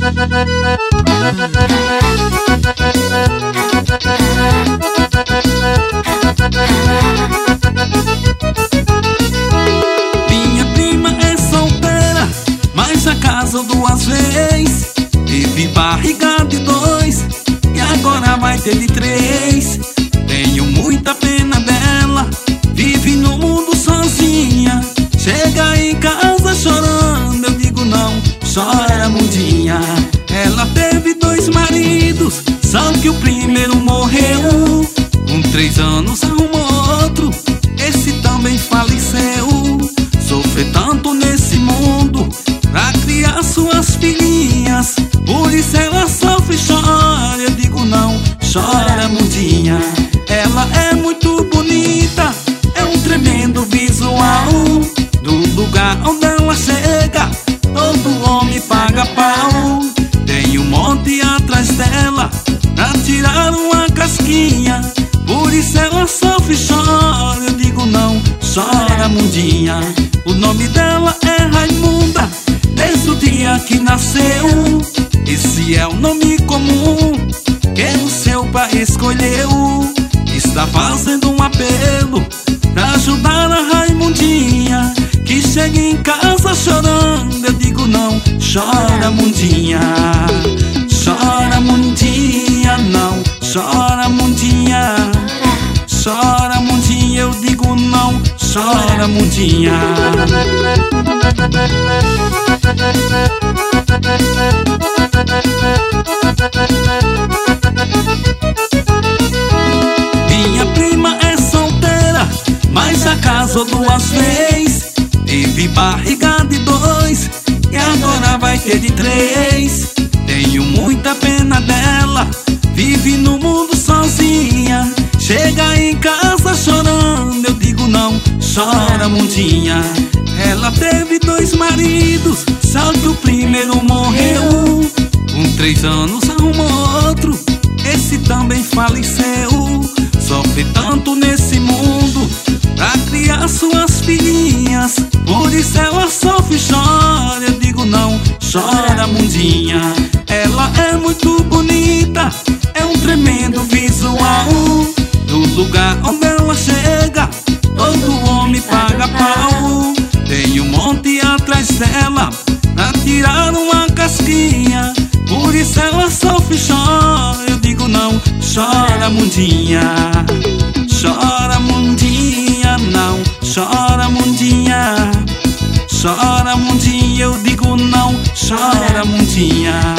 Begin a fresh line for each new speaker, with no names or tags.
Minha prima é solteira, mas já casou 2 vezes. Teve barriga de 2 e agora vai ter de 3. Tenho muita pena dela, vive no mundo sozinha. Chega em casa chorando, eu digo não, chora mundinha. Ela teve 2 maridos, só que o primeiro morreu. Com 3 anos arrumou outro, esse também faleceu. Sofre tanto nesse mundo pra criar suas filhinhas, por isso ela sofre e chora. Eu digo não, chora mundinha. Ela é muito bonita, é um tremendo visual. Do lugar onde ela chega, todo homem paga pau. Tem um monte atrás dela pra tirar uma casquinha, por isso ela sofre e chora. Eu digo não, chora mundinha. O nome dela é Raimunda, desde o dia que nasceu. Esse é o nome comum que o seu pai escolheu. Está fazendo um apelo pra ajudar a Raimundinha, que chega em casa chorando. Eu digo não, chora mundinha. Chora mundinha, não, chora mundinha. Chora mundinha, eu digo não, chora mundinha. Minha prima é solteira, mas já casou 2 vezes. Teve barriga de 2 e agora vai ter de 3. Tenho muita pena dela, vive no mundo sozinha. Chega em casa chorando, eu digo não, chora mundinha. Ela teve 2 maridos, só que o primeiro morreu. Com 3 anos arrumou outro, esse também faleceu. Sofre tanto nesse mundo pra criar suas filhinhas, por isso ela sofre e chora. Eu digo não, chora mundinha. Ela é muito bonita, é um tremendo visual. Do lugar onde ela chega, todo homem paga pau. Tem um monte atrás dela pra tirar uma casquinha, por isso ela sofre e chora. Eu digo não, chora mundinha. Chora mundinha, não, chora mundinha. Chora mundinha, eu digo não, chora mundinha.